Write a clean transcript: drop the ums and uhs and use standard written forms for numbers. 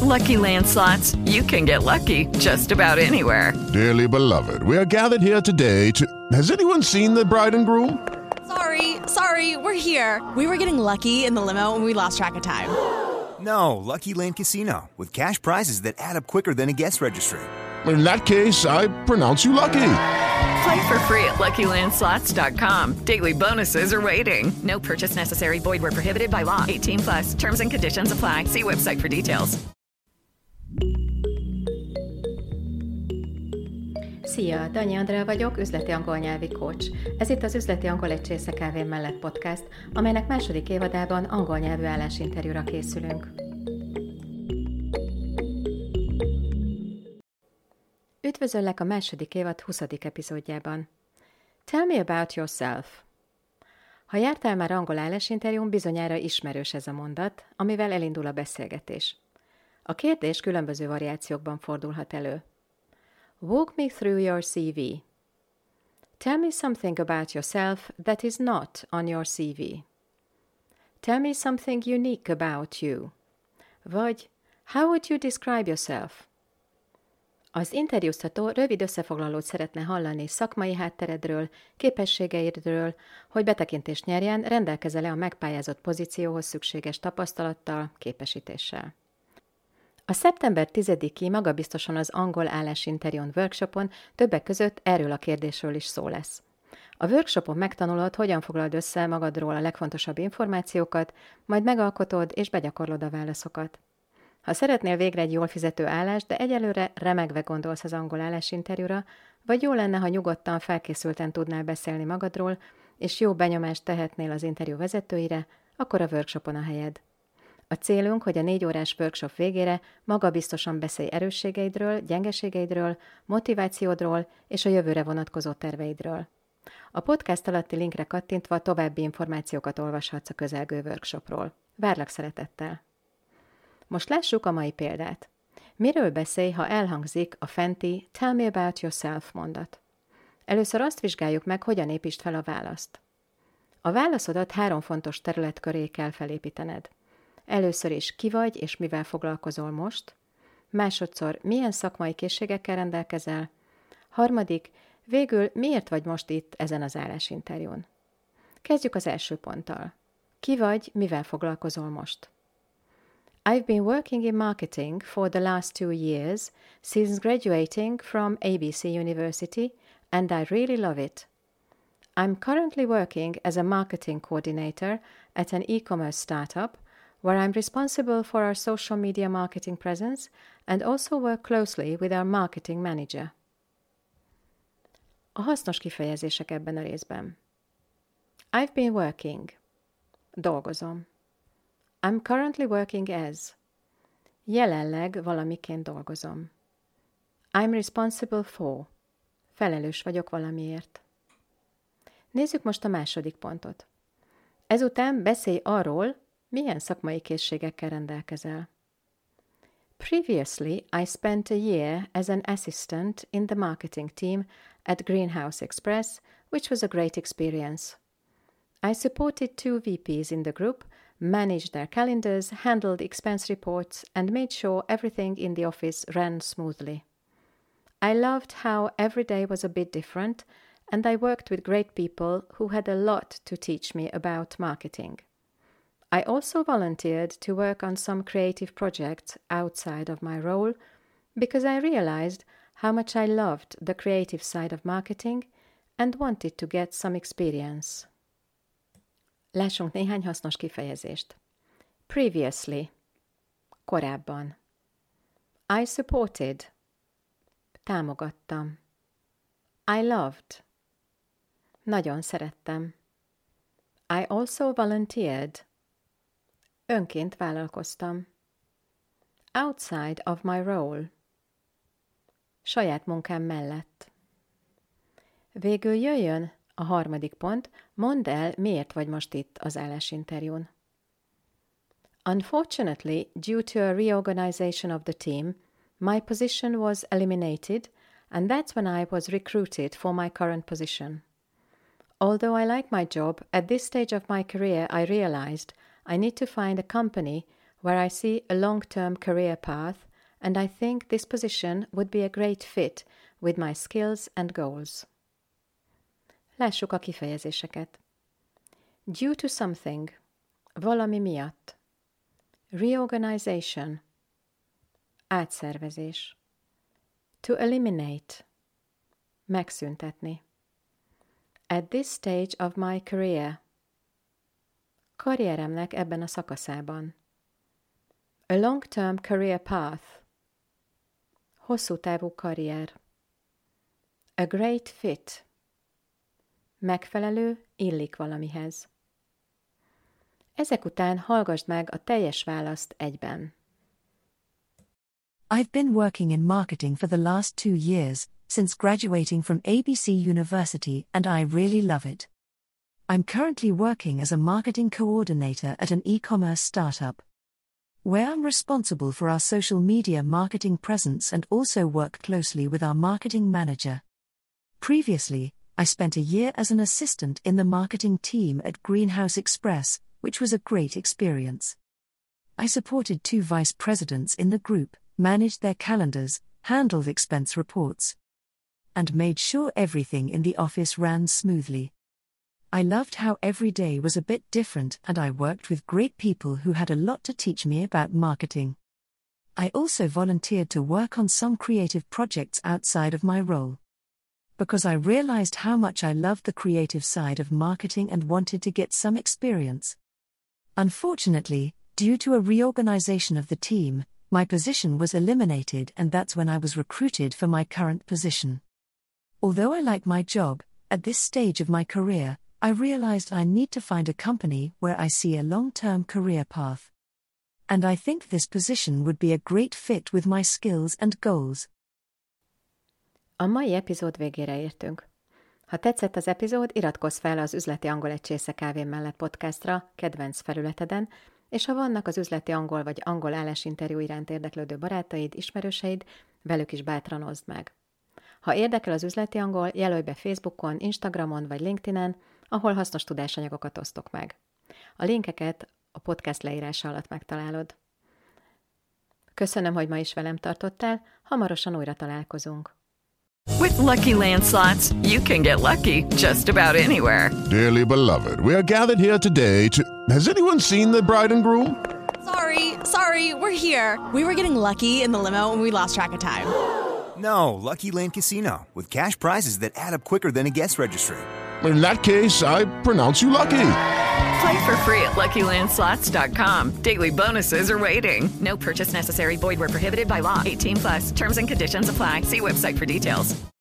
Lucky Land Slots, you can get lucky just about anywhere. Dearly beloved, we are gathered here today to... Has anyone seen the bride and groom? Sorry, we're here. We were getting lucky in the limo and we lost track of time. No, Lucky Land Casino, with cash prizes that add up quicker than a guest registry. In that case, I pronounce you lucky. Play for free at LuckyLandSlots.com. Daily bonuses are waiting. No purchase necessary. Void where prohibited by law. 18+. Terms and conditions apply. See website for details. Szia, Danyi Andrea vagyok, üzleti angol nyelvi coach. Ez itt az Üzleti Angol egy csésze kávé mellett podcast, amelynek második évadában angol nyelvű állásinterjúra készülünk. Üdvözöllek a második évad 20. epizódjában. Tell me about yourself. Ha jártál már angol állásinterjún, bizonyára ismerős ez a mondat, amivel elindul a beszélgetés. A kérdés különböző variációkban fordulhat elő. Walk me through your CV. Tell me something about yourself that is not on your CV. Tell me something unique about you. Vagy how would you describe yourself? Az interjúztató rövid összefoglalót szeretne hallani szakmai hátteredről, képességeidről, hogy betekintést nyerjen, rendelkezel-e a megpályázott pozícióhoz szükséges tapasztalattal, képesítéssel. A szeptember 10-i magabiztosan az angol állásinterjún workshopon többek között erről a kérdésről is szó lesz. A workshopon megtanulod, hogyan foglald össze magadról a legfontosabb információkat, majd megalkotod és begyakorlod a válaszokat. Ha szeretnél végre egy jól fizető állást, de egyelőre remegve gondolsz az angol állásinterjúra, vagy jó lenne, ha nyugodtan, felkészülten tudnál beszélni magadról, és jó benyomást tehetnél az interjú vezetőire, akkor a workshopon a helyed. A célunk, hogy a 4 órás workshop végére magabiztosan beszélj erősségeidről, gyengeségeidről, motivációdról és a jövőre vonatkozó terveidről. A podcast alatti linkre kattintva további információkat olvashatsz a közelgő workshopról. Várlak szeretettel! Most lássuk a mai példát. Miről beszélj, ha elhangzik a fenti Tell me about yourself mondat? Először azt vizsgáljuk meg, hogyan építsd fel a választ. A válaszodat 3 fontos terület köré kell felépítened. Először is ki vagy és mivel foglalkozol most. Másodszor milyen szakmai készségekkel rendelkezel. Harmadik, végül miért vagy most itt ezen az állásinterjún. Kezdjük az első ponttal. Ki vagy, mivel foglalkozol most? I've been working in marketing for the last 2 years since graduating from ABC University, and I really love it. I'm currently working as a marketing coordinator at an e-commerce startup where I'm responsible for our social media marketing presence and also work closely with our marketing manager. A hasznos kifejezések ebben a részben. I've been working. Dolgozom. I'm currently working as. Jelenleg valamiként dolgozom. I'm responsible for. Felelős vagyok valamiért. Nézzük most a második pontot. Ezután beszélj arról, milyen szakmai készségekkel rendelkezel. Previously, I spent a year as an assistant in the marketing team at Greenhouse Express, which was a great experience. I supported 2 VPs in the group, managed their calendars, handled expense reports, and made sure everything in the office ran smoothly. I loved how every day was a bit different, and I worked with great people who had a lot to teach me about marketing. I also volunteered to work on some creative projects outside of my role because I realized how much I loved the creative side of marketing and wanted to get some experience. Lássunk néhány hasznos kifejezést. Previously. Korábban. I supported. Támogattam. I loved. Nagyon szerettem. I also volunteered. Önként vállalkoztam. Outside of my role. Saját munkám mellett. Végül jöjjön a harmadik pont, mondd el, miért vagy most itt az állásinterjún. Unfortunately, due to a reorganization of the team, my position was eliminated, and that's when I was recruited for my current position. Although I like my job, at this stage of my career I realized I need to find a company where I see a long-term career path, and I think this position would be a great fit with my skills and goals. Lássuk a kifejezéseket. Due to something, valami miatt. Reorganization, átszervezés. To eliminate, megszüntetni. At this stage of my career, karrieremnek ebben a szakaszában. A long-term career path, hosszú távú karrier. A great fit, megfelelő, illik valamihez. Ezek után hallgasd meg a teljes választ egyben. I've been working in marketing for the last 2 years, since graduating from ABC University, and I really love it. I'm currently working as a marketing coordinator at an e-commerce startup, where I'm responsible for our social media marketing presence and also work closely with our marketing manager. Previously, I spent a year as an assistant in the marketing team at Greenhouse Express, which was a great experience. I supported 2 vice presidents in the group, managed their calendars, handled expense reports, and made sure everything in the office ran smoothly. I loved how every day was a bit different, and I worked with great people who had a lot to teach me about marketing. I also volunteered to work on some creative projects outside of my role, because I realized how much I loved the creative side of marketing and wanted to get some experience. Unfortunately, due to a reorganization of the team, my position was eliminated, and that's when I was recruited for my current position. Although I like my job, at this stage of my career, I realized I need to find a company where I see a long-term career path. And I think this position would be a great fit with my skills and goals. A mai epizód végére értünk. Ha tetszett az epizód, iratkozz fel az Üzleti Angol egy csésze kávén mellett podcastra kedvenc felületeden, és ha vannak az üzleti angol vagy angol állásinterjú iránt érdeklődő barátaid, ismerőseid, velük is bátran oszd meg. Ha érdekel az üzleti angol, jelölj be Facebookon, Instagramon vagy LinkedInen, ahol hasznos tudásanyagokat osztok meg. A linkeket a podcast leírása alatt megtalálod. Köszönöm, hogy ma is velem tartottál, hamarosan újra találkozunk. With Lucky Land Slots, you can get lucky just about anywhere. Dearly beloved, we are gathered here today to... Has anyone seen the bride and groom? Sorry, we're here. We were getting lucky in the limo and we lost track of time. No, Lucky Land Casino, with cash prizes that add up quicker than a guest registry. In that case, I pronounce you lucky. Play for free at LuckyLandSlots.com. Daily bonuses are waiting. No purchase necessary. Void where prohibited by law. 18+. Terms and conditions apply. See website for details.